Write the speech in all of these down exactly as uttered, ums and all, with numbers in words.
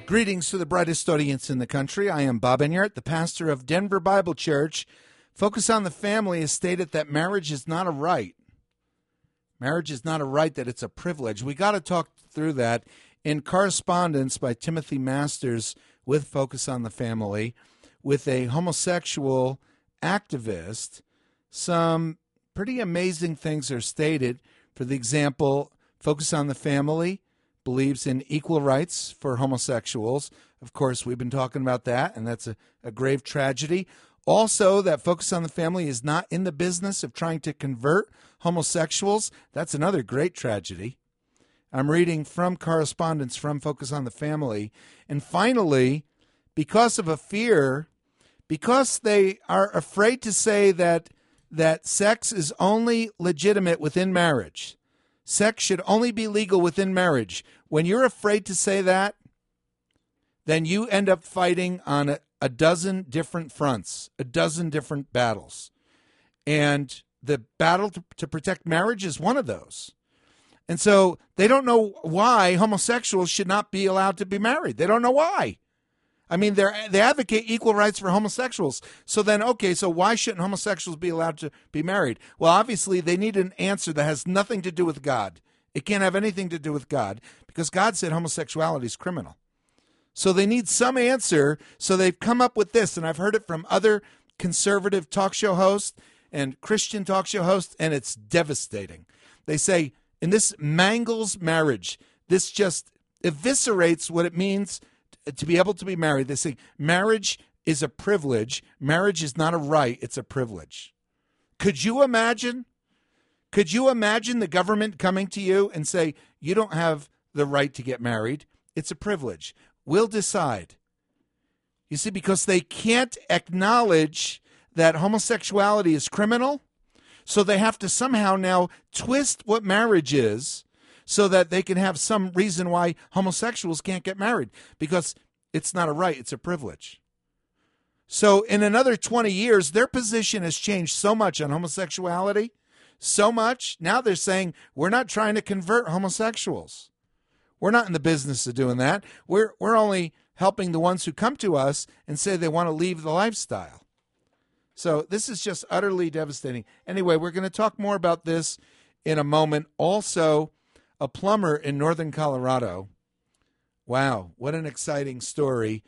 Greetings to the brightest audience in the country. I am Bob Enyart, the pastor of Denver Bible Church. Focus on the Family has stated that marriage is not a right. Marriage is not a right, that it's a privilege. We got to talk through that. In correspondence by Timothy Masters with Focus on the Family, with a homosexual activist, some pretty amazing things are stated. For the example, Focus on the Family believes in equal rights for homosexuals. Of course, we've been talking about that, and that's a, a grave tragedy. Also, that Focus on the Family is not in the business of trying to convert homosexuals. That's another great tragedy. I'm reading from correspondence from Focus on the Family. And finally, because of a fear, because they are afraid to say that that sex is only legitimate within marriage, sex should only be legal within marriage. When you're afraid to say that, then you end up fighting on a, a dozen different fronts, a dozen different battles. And the battle to, to protect marriage is one of those. And so they don't know why homosexuals should not be allowed to be married. They don't know why. I mean, they they advocate equal rights for homosexuals. So then, okay, so why shouldn't homosexuals be allowed to be married? Well, obviously, they need an answer that has nothing to do with God. It can't have anything to do with God because God said homosexuality is criminal. So they need some answer. So they've come up with this, and I've heard it from other conservative talk show hosts and Christian talk show hosts, and it's devastating. They say, and this mangles marriage. This just eviscerates what it means to be able to be married. They say marriage is a privilege. Marriage is not a right. It's a privilege. Could you imagine? Could you imagine the government coming to you and say, you don't have the right to get married. It's a privilege. We'll decide. You see, because they can't acknowledge that homosexuality is criminal. So they have to somehow now twist what marriage is so that they can have some reason why homosexuals can't get married, because it's not a right, it's a privilege. So in another twenty years, their position has changed so much on homosexuality, so much. Now they're saying, we're not trying to convert homosexuals. We're not in the business of doing that. We're, we're only helping the ones who come to us and say they want to leave the lifestyle. So this is just utterly devastating. Anyway, we're going to talk more about this in a moment. Also, a plumber in northern Colorado. Wow, what an exciting story.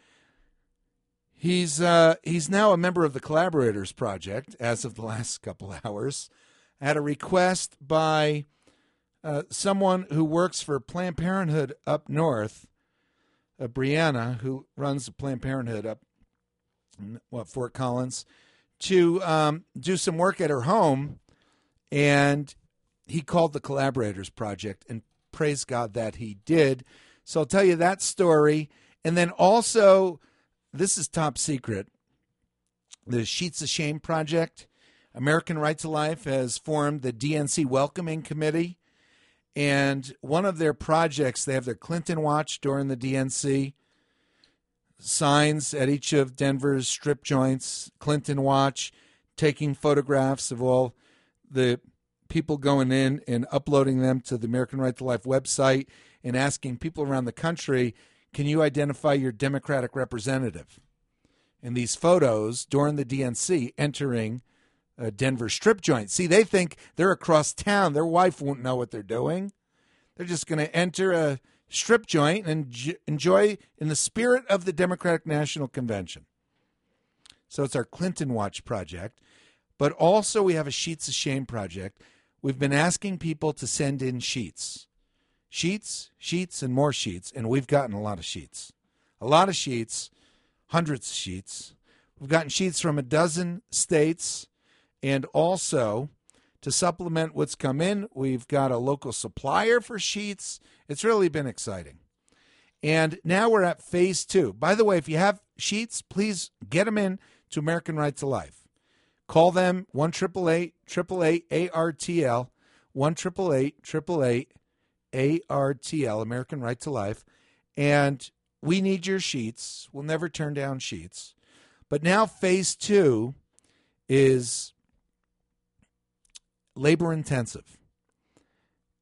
He's uh, he's now a member of the Collaborators Project as of the last couple hours. I had a request by uh, someone who works for Planned Parenthood up north, uh, Brianna, who runs Planned Parenthood up in what, Fort Collins, to um, do some work at her home, and he called the Collaborators Project, and praise God that he did. So I'll tell you that story. And then also, this is top secret, the Sheets of Shame Project. American Right to Life has formed the D N C Welcoming Committee, and one of their projects, they have their Clinton Watch during the D N C, signs at each of Denver's strip joints, Clinton Watch, taking photographs of all the people going in and uploading them to the American Right to Life website and asking people around the country, can you identify your Democratic representative? And these photos during the D N C entering a Denver strip joint. See, they think they're across town. Their wife won't know what they're doing. They're just going to enter a strip joint and enjoy in the spirit of the Democratic National Convention. So it's our Clinton Watch project. But also we have a Sheets of Shame project. We've been asking people to send in sheets. Sheets, sheets, and more sheets. And we've gotten a lot of sheets. A lot of sheets, hundreds of sheets. We've gotten sheets from a dozen states. And also, to supplement what's come in, we've got a local supplier for sheets. It's really been exciting. And now we're at phase two. By the way, if you have sheets, please get them in to American Right to Life. Call them one eight eight eight, A R T L, one eight eight eight, eight eight eight, A R T L, American Right to Life. And we need your sheets. We'll never turn down sheets. But now phase two is labor intensive.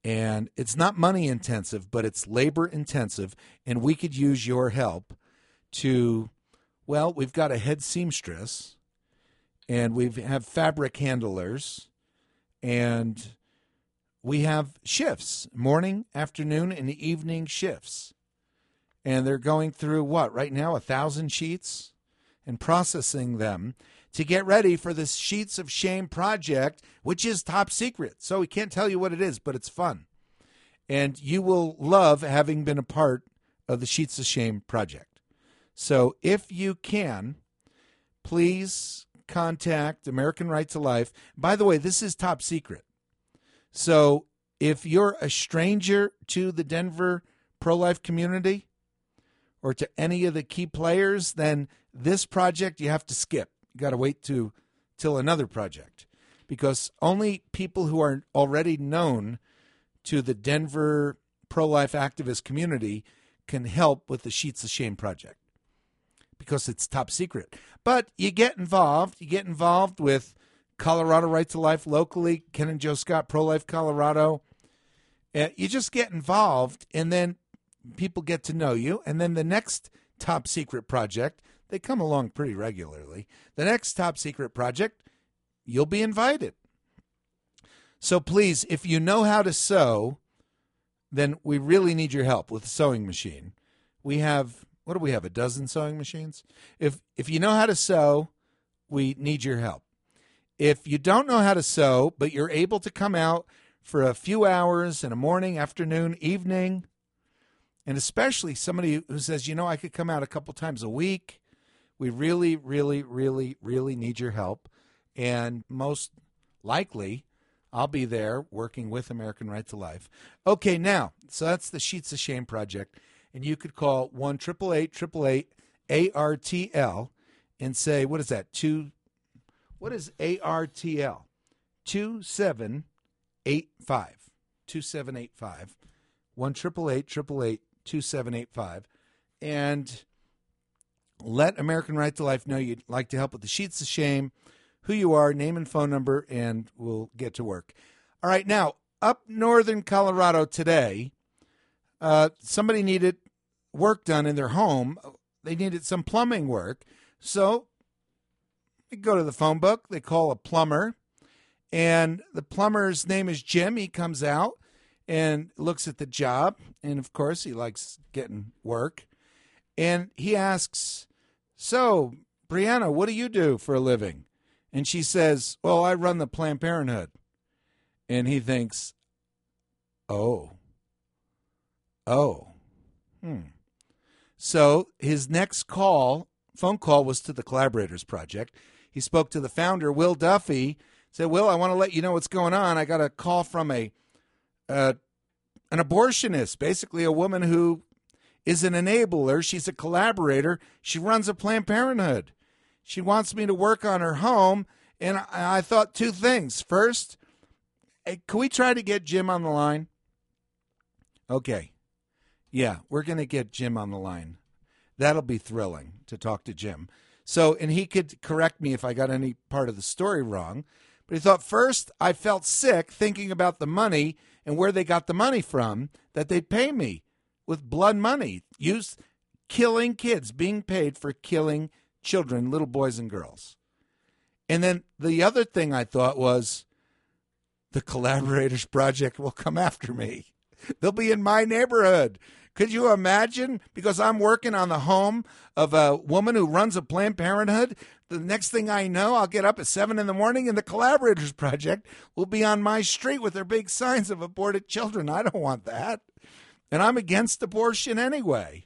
And it's not money intensive, but it's labor intensive. And we could use your help to, well, we've got a head seamstress, and we have fabric handlers, and we have shifts, morning, afternoon, and evening shifts. And they're going through what, right now, a thousand sheets and processing them to get ready for this Sheets of Shame project, which is top secret. So we can't tell you what it is, but it's fun. And you will love having been a part of the Sheets of Shame project. So if you can, please contact American Right to Life. By the way, this is top secret. So if you're a stranger to the Denver pro-life community or to any of the key players, then this project you have to skip. You got to wait to till another project, because only people who are already known to the Denver pro-life activist community can help with the Sheets of Shame project, because it's top secret. But you get involved. You get involved with Colorado Right to Life locally, Ken and Joe Scott Pro-Life Colorado. Uh, you just get involved, and then people get to know you. And then the next top secret project, they come along pretty regularly. The next top secret project, you'll be invited. So please, if you know how to sew, then we really need your help with the sewing machine. We have, what do we have, a dozen sewing machines? If if you know how to sew, we need your help. If you don't know how to sew, but you're able to come out for a few hours in a morning, afternoon, evening, and especially somebody who says, you know, I could come out a couple times a week, we really, really, really, really need your help. And most likely, I'll be there working with American Right to Life. Okay, now, so that's the Sheets of Shame project. And you could call one eight eight eight eight A R T L and say, what is that? Two, what is A R T L? two seven eight five. two seven eight five. one eight eight eight eight two seven eight five. And let American Right to Life know you'd like to help with the Sheets of Shame, who you are, name and phone number, and we'll get to work. All right, now, up northern Colorado today, uh, somebody needed work done in their home. They needed some plumbing work. So they go to the phone book. They call a plumber, and the plumber's name is Jim. He comes out and looks at the job, and, of course, he likes getting work. And he asks, so, Brianna, what do you do for a living? And she says, well, I run the Planned Parenthood. And he thinks, oh, oh, hmm. So his next call, phone call, was to the Collaborators Project. He spoke to the founder, Will Duffy, said, Will, I want to let you know what's going on. I got a call from a uh, an abortionist, basically a woman who is an enabler. She's a collaborator. She runs a Planned Parenthood. She wants me to work on her home, and I, I thought two things. First, hey, can we try to get Jim on the line? Okay. Yeah, we're going to get Jim on the line. That'll be thrilling to talk to Jim. So, and he could correct me if I got any part of the story wrong. But he thought, first, I felt sick thinking about the money and where they got the money from, that they'd pay me with blood money, used killing kids, being paid for killing children, little boys and girls. And then the other thing I thought was, the Collaborators Project will come after me. They'll be in my neighborhood. Could you imagine? Because I'm working on the home of a woman who runs a Planned Parenthood. The next thing I know, I'll get up at seven in the morning and the Collaborators Project will be on my street with their big signs of aborted children. I don't want that. And I'm against abortion anyway.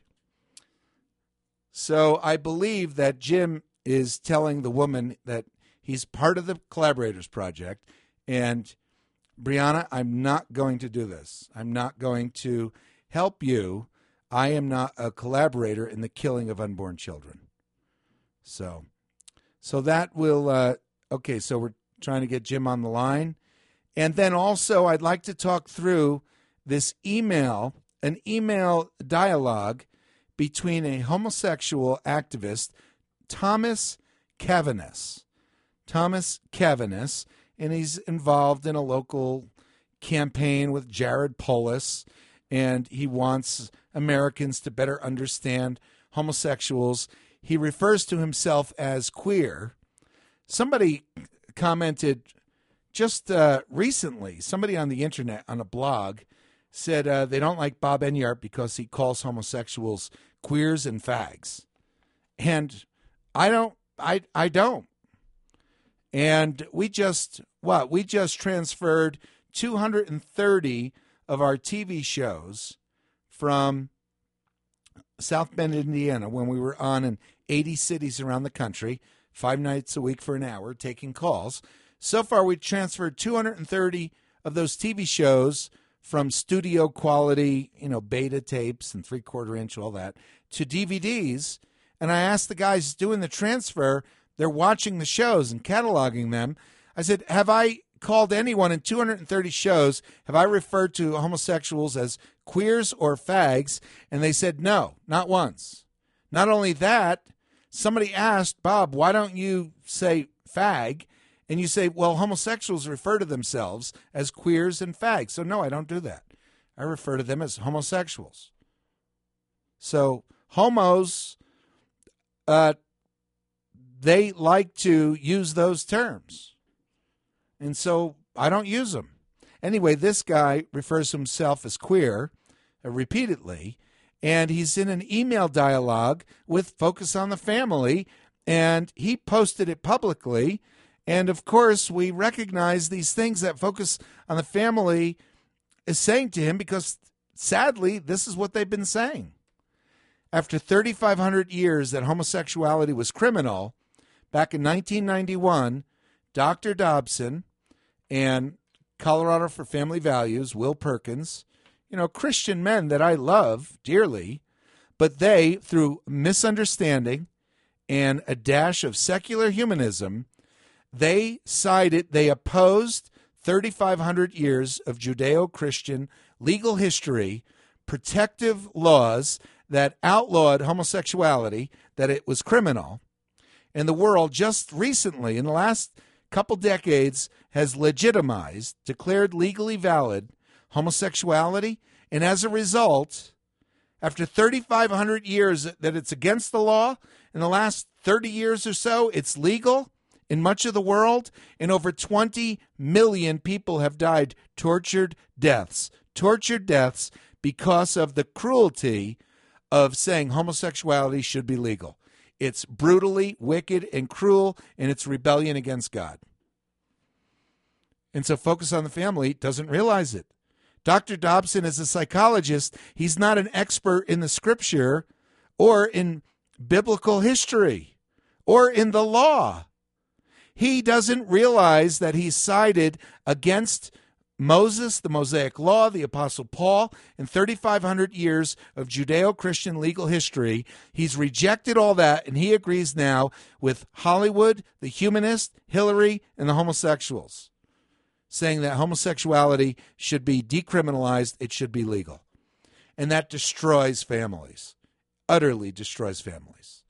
So I believe that Jim is telling the woman that he's part of the Collaborators Project. And Brianna, I'm not going to do this. I'm not going to help you. I am not a collaborator in the killing of unborn children. So, so that will, uh, okay, so we're trying to get Jim on the line. And then also I'd like to talk through this email, an email dialogue between a homosexual activist, Thomas Cavanis. Thomas Cavanis, and he's involved in a local campaign with Jared Polis, and he wants Americans to better understand homosexuals. He refers to himself as queer. Somebody commented just uh, recently, somebody on the internet, on a blog, said uh, they don't like Bob Enyart because he calls homosexuals queers and fags. And I don't, I, I don't. And we just, what, we just transferred two hundred thirty of our T V shows from South Bend, Indiana, when we were on in eighty cities around the country, five nights a week for an hour, taking calls. So far, we transferred two hundred thirty of those T V shows from studio quality, you know, beta tapes and three-quarter inch, all that, to D V Ds. And I asked the guys doing the transfer, they're watching the shows and cataloging them. I said, have I called anyone in two hundred thirty shows, have I referred to homosexuals as queers or fags? And they said, no, not once. Not only that, somebody asked, Bob, why don't you say fag? And you say, well, homosexuals refer to themselves as queers and fags. So, no, I don't do that. I refer to them as homosexuals. So, homos, uh, they like to use those terms. And so I don't use them. Anyway, this guy refers to himself as queer uh, repeatedly, and he's in an email dialogue with Focus on the Family, and he posted it publicly. And, of course, we recognize these things that Focus on the Family is saying to him because, sadly, this is what they've been saying. After thirty-five hundred years that homosexuality was criminal, back in nineteen ninety-one, Doctor Dobson and Colorado for Family Values, Will Perkins, you know, Christian men that I love dearly, but they, through misunderstanding and a dash of secular humanism, they sided, they opposed thirty-five hundred years of Judeo-Christian legal history, protective laws that outlawed homosexuality, that it was criminal. And the world just recently, in the last couple decades, has legitimized, declared legally valid homosexuality. And as a result, after thirty-five hundred years that it's against the law, in the last thirty years or so, it's legal in much of the world, and over twenty million people have died tortured deaths, tortured deaths because of the cruelty of saying homosexuality should be legal. It's brutally wicked and cruel, and it's rebellion against God. And so Focus on the Family doesn't realize it. Doctor Dobson is a psychologist. He's not an expert in the scripture or in biblical history or in the law. He doesn't realize that he sided against Moses, the Mosaic Law, the Apostle Paul, and thirty-five hundred years of Judeo-Christian legal history. He's rejected all that, and he agrees now with Hollywood, the humanists, Hillary, and the homosexuals, saying that homosexuality should be decriminalized, it should be legal. And that destroys families, utterly destroys families.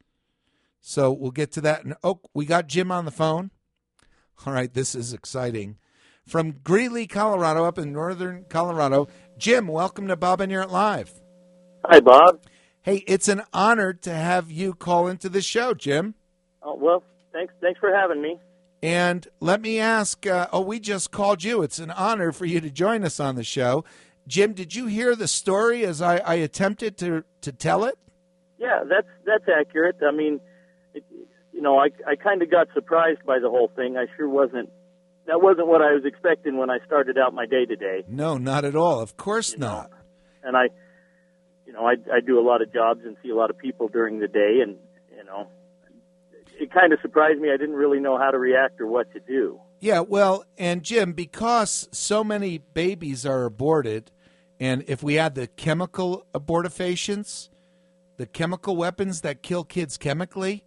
So we'll get to that. And, oh, we got Jim on the phone. All right, this is exciting. From Greeley, Colorado, up in northern Colorado. Jim, welcome to Bob Enyart Live. Hi, Bob. Hey, it's an honor to have you call into the show, Jim. Oh, well, thanks thanks for having me. And let me ask, uh, oh, we just called you. It's an honor for you to join us on the show. Jim, did you hear the story as I, I attempted to, to tell it? Yeah, that's that's accurate. I mean, it, you know, I, I kind of got surprised by the whole thing. I sure wasn't. That wasn't what I was expecting when I started out my day-to-day. No, not at all. Of course you not. Know? And I, you know, I, I do a lot of jobs and see a lot of people during the day, and, you know, it kind of surprised me. I didn't really know how to react or what to do. Yeah, well, and Jim, because so many babies are aborted, and if we add the chemical abortifacients, the chemical weapons that kill kids chemically,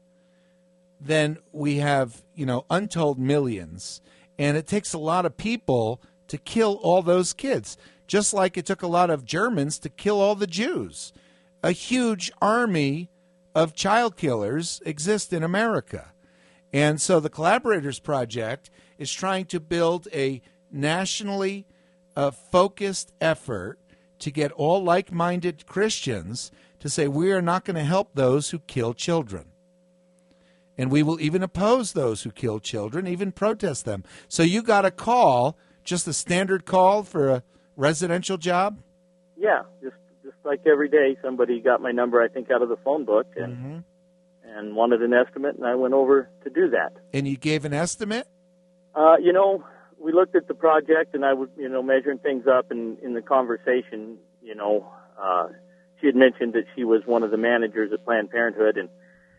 then we have, you know, untold millions. And it takes a lot of people to kill all those kids, just like it took a lot of Germans to kill all the Jews. A huge army of child killers exist in America. And so the Collaborators Project is trying to build a nationally a focused effort to get all like-minded Christians to say we are not going to help those who kill children. And we will even oppose those who kill children, even protest them. So you got a call, just a standard call for a residential job? Yeah, just just like every day, somebody got my number, I think, out of the phone book and mm-hmm. and wanted an estimate, and I went over to do that. And you gave an estimate? Uh, you know, we looked at the project, and I was, you know, measuring things up, and in the conversation, you know, uh, she had mentioned that she was one of the managers at Planned Parenthood, and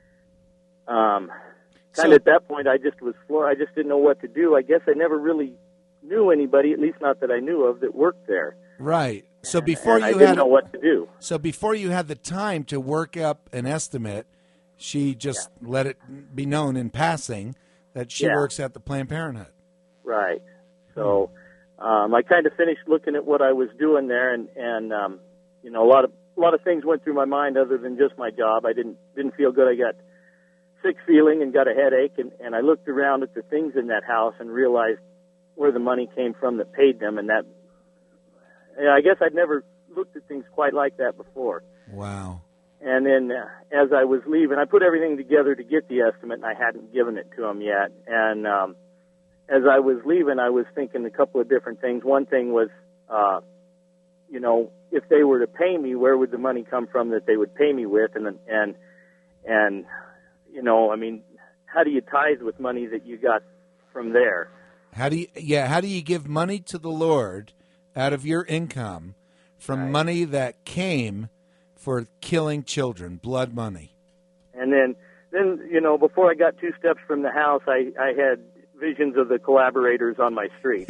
um, kind of so, at that point, I just was floored. I just didn't know what to do. I guess I never really knew anybody, at least not that I knew of, that worked there. Right. So and, before and you I didn't had know what to do. So before you had the time to work up an estimate, she just yeah. let it be known in passing that she yeah. works at the Planned Parenthood. Right. So um, I kind of finished looking at what I was doing there, and and um, you know, a lot of a lot of things went through my mind other than just my job. I didn't didn't feel good. I got sick feeling and got a headache, and, and I looked around at the things in that house and realized where the money came from that paid them, and that, yeah, I guess I'd never looked at things quite like that before. Wow. And then uh, as I was leaving, I put everything together to get the estimate, and I hadn't given it to them yet. And um, as I was leaving, I was thinking a couple of different things. One thing was, uh, you know, if they were to pay me, where would the money come from that they would pay me with? And, and, and you know, I mean, how do you tithe with money that you got from there? How do you, yeah, how do you give money to the Lord out of your income from right. money that came for killing children, blood money? And then, then you know, before I got two steps from the house, I, I had visions of the collaborators on my street.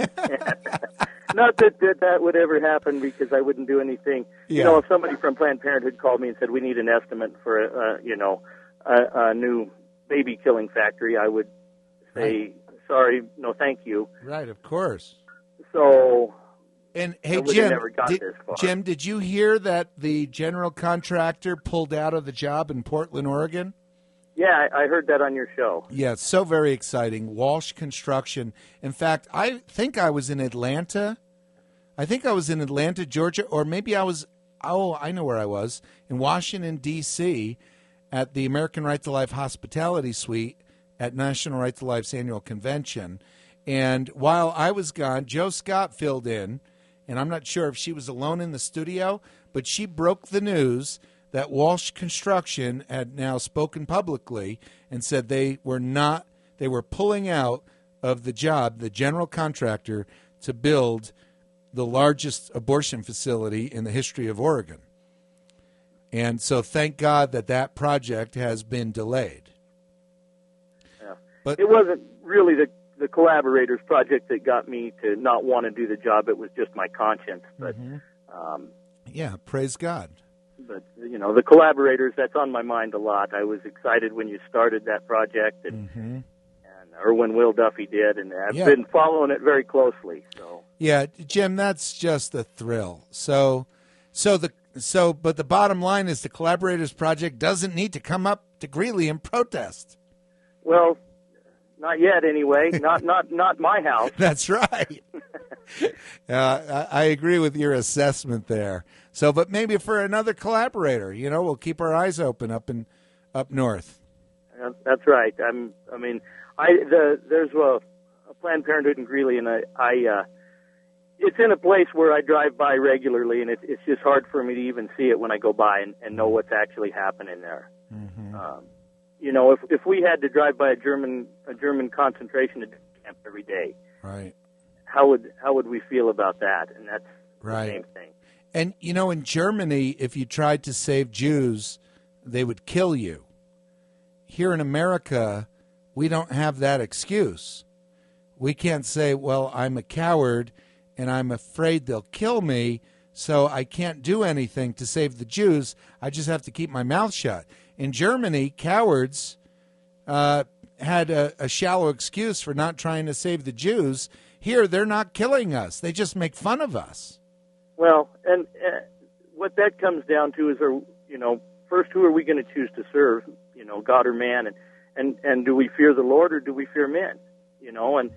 Not that, that that would ever happen, because I wouldn't do anything. Yeah. You know, if somebody from Planned Parenthood called me and said, we need an estimate for, a, a, you know, a, a new baby killing factory, I would say, right. sorry, no thank you. Right, of course. So... And hey, Jim, did, Jim, did you hear that the general contractor pulled out of the job in Portland, Oregon? Yeah, I, I heard that on your show. Yeah, it's so very exciting. Walsh Construction. In fact, I think I was in Atlanta. I think I was in Atlanta, Georgia, or maybe I was, oh, I know where I was, in Washington, D C at the American Right to Life Hospitality Suite at National Right to Life's annual convention. And while I was gone, Joe Scott filled in. And I'm not sure if she was alone in the studio, but she broke the news that Walsh Construction had now spoken publicly and said they were not, they were pulling out of the job, the general contractor, to build the largest abortion facility in the history of Oregon. And so thank God that that project has been delayed. Yeah. But it wasn't really the the collaborators project that got me to not want to do the job. It was just my conscience. But mm-hmm. um, yeah, praise God. But, you know, the collaborators, that's on my mind a lot. I was excited when you started that project, and, mm-hmm. and or when Will Duffy did, and I've yeah. been following it very closely. So yeah, Jim, that's just a thrill. So, so the so, but the bottom line is the collaborators project doesn't need to come up to Greeley and protest. Well, not yet, anyway. Not not not my house. That's right. uh, I, I agree with your assessment there. So, but maybe for another collaborator, you know, we'll keep our eyes open up in up north. Uh, that's right. I'm. I mean, I the there's a, a Planned Parenthood in Greeley, and I. I uh, it's in a place where I drive by regularly, and it's it's just hard for me to even see it when I go by and, and know what's actually happening there. Mm-hmm. Um, You know, if if we had to drive by a German a German concentration camp every day, right? How would how would we feel about that? And that's right. the same thing. And you know, in Germany, if you tried to save Jews, they would kill you. Here in America, we don't have that excuse. We can't say, "Well, I'm a coward, and I'm afraid they'll kill me, so I can't do anything to save the Jews. I just have to keep my mouth shut." In Germany, cowards uh, had a, a shallow excuse for not trying to save the Jews. Here, they're not killing us. They just make fun of us. Well, and uh, what that comes down to is, are, you know, first, who are we going to choose to serve, you know, God or man? And, and, and do we fear the Lord or do we fear men? You know, and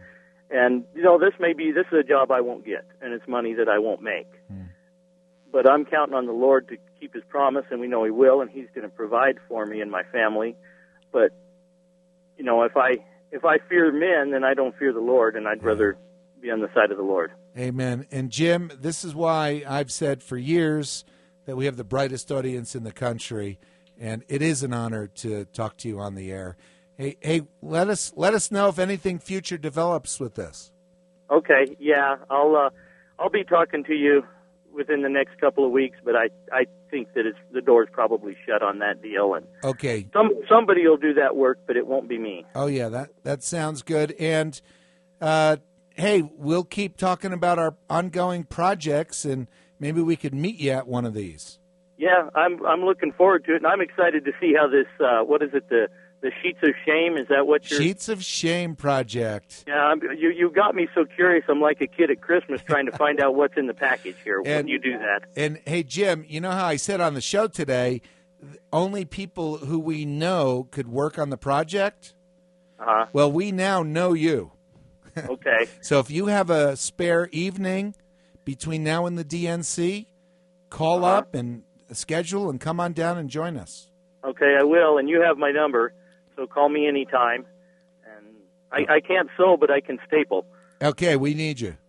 And, you know, this may be, this is a job I won't get, and it's money that I won't make. Hmm. But I'm counting on the Lord to keep his promise, and we know he will, and he's going to provide for me and my family. But, you know, if I if I fear men, then I don't fear the Lord, and I'd rather be on the side of the Lord. Amen. And, Jim, this is why I've said for years that we have the brightest audience in the country, and it is an honor to talk to you on the air. Hey, hey, let us let us know if anything future develops with this. Okay, yeah, I'll uh, I'll be talking to you within the next couple of weeks, but I, I think that it's the door's probably shut on that deal, and okay, some somebody will do that work, but it won't be me. Oh yeah, that that sounds good. And uh, hey, we'll keep talking about our ongoing projects, and maybe we could meet you at one of these. Yeah, I'm I'm looking forward to it, and I'm excited to see how this uh, what is it the The Sheets of Shame, is that what you're... Sheets of Shame project. Yeah, I'm, you you got me so curious. I'm like a kid at Christmas trying to find out what's in the package here when And- you do that. And hey, Jim, you know how I said on the show today, only people who we know could work on the project? Uh-huh. Well, we now know you. Okay. So if you have a spare evening between now and the D N C, call Uh-huh. up and schedule and come on down and join us. Okay, I will, and you have my number, so call me anytime. And I, I can't sew, but I can staple. Okay, we need you.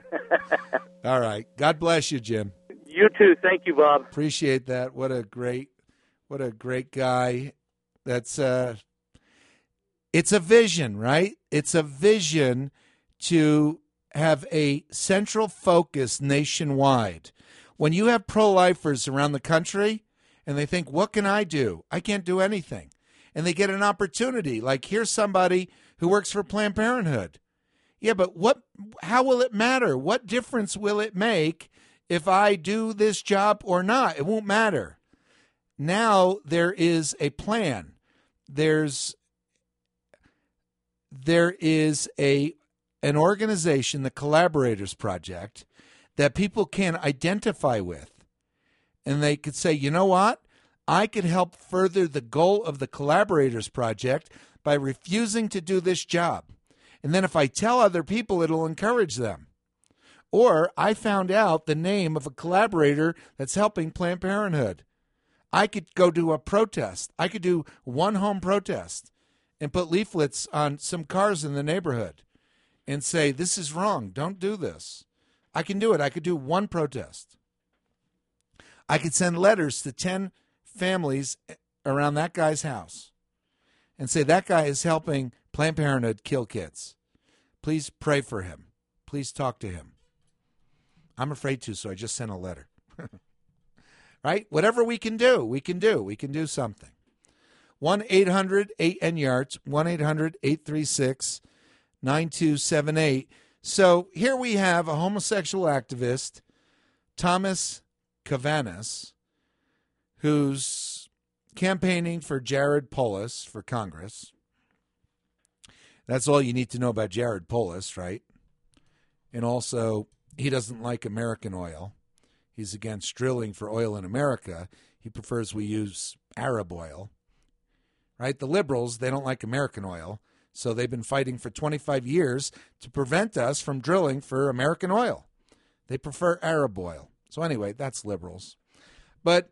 All right. God bless you, Jim. You too. Thank you, Bob. Appreciate that. What a great, what a great guy. That's uh it's a vision, right? It's a vision to have a central focus nationwide. When you have pro-lifers around the country and they think, what can I do? I can't do anything. And they get an opportunity. Like, here's somebody who works for Planned Parenthood. Yeah, but what? How will it matter? What difference will it make if I do this job or not? It won't matter. Now there is a plan. There's there is a an organization, the Collaborators Project, that people can identify with. And they could say, you know what? I could help further the goal of the Collaborators Project by refusing to do this job. And then if I tell other people, it'll encourage them. Or I found out the name of a collaborator that's helping Planned Parenthood. I could go do a protest. I could do one home protest and put leaflets on some cars in the neighborhood and say, this is wrong. Don't do this. I can do it. I could do one protest. I could send letters to ten families around that guy's house and say, that guy is helping Planned Parenthood kill kids. Please pray for him. Please talk to him. I'm afraid to, so I just sent a letter. Right? Whatever we can do, we can do. We can do something. one eight hundred eight N Y A R T S, one eight hundred eight three six nine two seven eight. So here we have a homosexual activist, Thomas Kavanis, who's campaigning for Jared Polis for Congress. That's all you need to know about Jared Polis, right? And also, he doesn't like American oil. He's against drilling for oil in America. He prefers we use Arab oil, right? The liberals, they don't like American oil, so they've been fighting for twenty-five years to prevent us from drilling for American oil. They prefer Arab oil. So anyway, that's liberals. But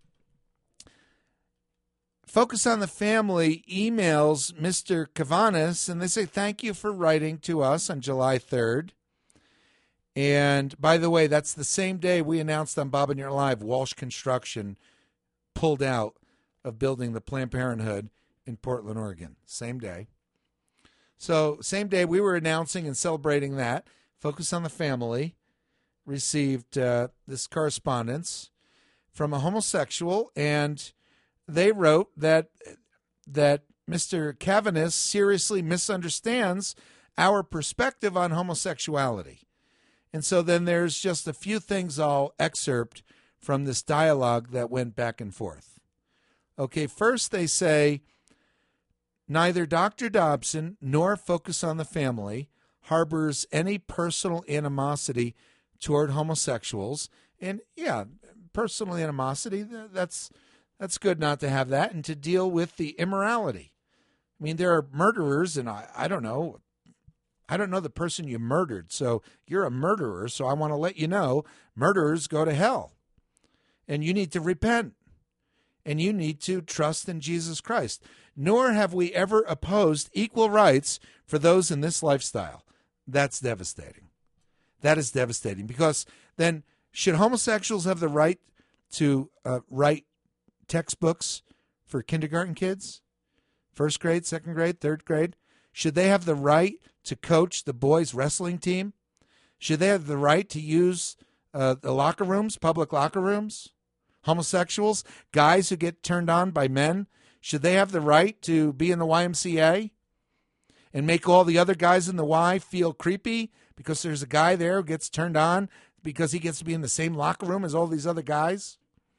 Focus on the Family emails Mister Kavanis, and they say, thank you for writing to us on July third. And by the way, that's the same day we announced on Bob and Your Live, Walsh Construction pulled out of building the Planned Parenthood in Portland, Oregon. Same day. So same day we were announcing and celebrating that. Focus on the Family received uh, this correspondence from a homosexual, and they wrote that that Mister Kavanis seriously misunderstands our perspective on homosexuality. And so then there's just a few things I'll excerpt from this dialogue that went back and forth. Okay, first they say, neither Doctor Dobson nor Focus on the Family harbors any personal animosity toward homosexuals. And yeah, personal animosity, that's that's good not to have that, and to deal with the immorality. I mean, there are murderers, and I, I don't know, I don't know the person you murdered, so you're a murderer, so I want to let you know murderers go to hell. And you need to repent. And you need to trust in Jesus Christ. Nor have we ever opposed equal rights for those in this lifestyle. That's devastating. That is devastating, because then should homosexuals have the right to uh, write textbooks for kindergarten kids? First grade, second grade, third grade? Should they have the right to coach the boys' wrestling team? Should they have the right to use uh, the locker rooms, public locker rooms? Homosexuals, guys who get turned on by men, should they have the right to be in the Y M C A and make all the other guys in the Y feel creepy because there's a guy there who gets turned on because he gets to be in the same locker room as all these other guys?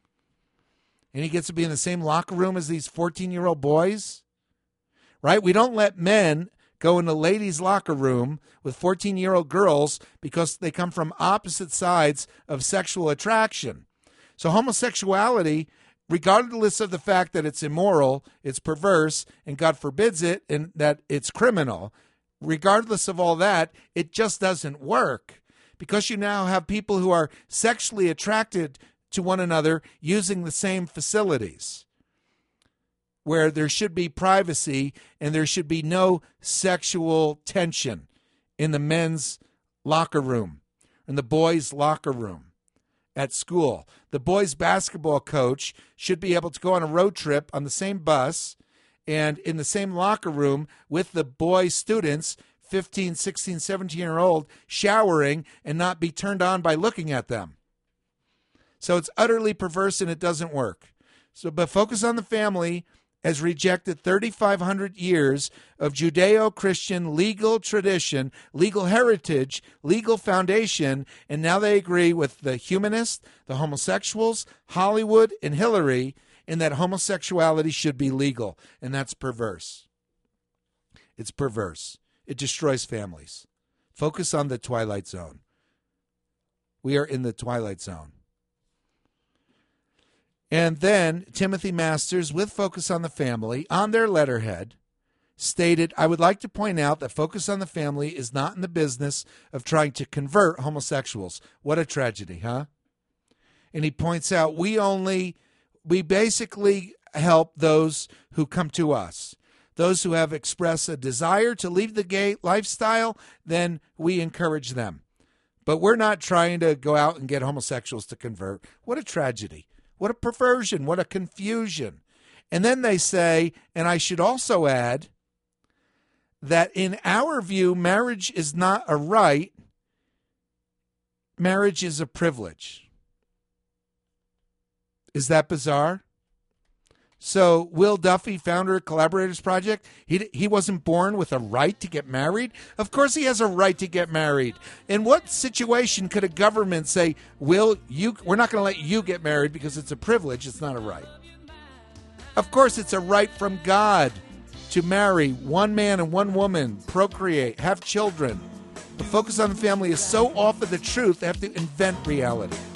And he gets to be in the same locker room as these fourteen-year-old boys? Right? We don't let men go in the ladies' locker room with fourteen-year-old girls because they come from opposite sides of sexual attraction. So homosexuality, regardless of the fact that it's immoral, it's perverse, and God forbids it, and that it's criminal, regardless of all that, it just doesn't work. Because you now have people who are sexually attracted to one another using the same facilities, where there should be privacy and there should be no sexual tension in the men's locker room, in the boys' locker room at school. The boys' basketball coach should be able to go on a road trip on the same bus and in the same locker room with the boy students, fifteen, sixteen, seventeen-year-old, showering and not be turned on by looking at them. So it's utterly perverse and it doesn't work. So, but Focus on the Family has rejected thirty-five hundred years of Judeo-Christian legal tradition, legal heritage, legal foundation, and now they agree with the humanists, the homosexuals, Hollywood, and Hillary in that homosexuality should be legal, and that's perverse. It's perverse. It destroys families. Focus on the Twilight Zone. We are in the Twilight Zone. And then Timothy Masters, with Focus on the Family, on their letterhead, stated, I would like to point out that Focus on the Family is not in the business of trying to convert homosexuals. What a tragedy, huh? And he points out, we only, we basically help those who come to us. Those who have expressed a desire to leave the gay lifestyle, then we encourage them. But we're not trying to go out and get homosexuals to convert. What a tragedy. What a perversion, what a confusion. And then they say, and I should also add, that in our view, marriage is not a right, marriage is a privilege. Is that bizarre? So Will Duffy, founder of Collaborators Project, he he wasn't born with a right to get married? Of course he has a right to get married. In what situation could a government say, Will, you, we're not going to let you get married because it's a privilege, it's not a right? Of course it's a right from God to marry one man and one woman, procreate, have children. The Focus on the Family is so off of the truth, they have to invent reality.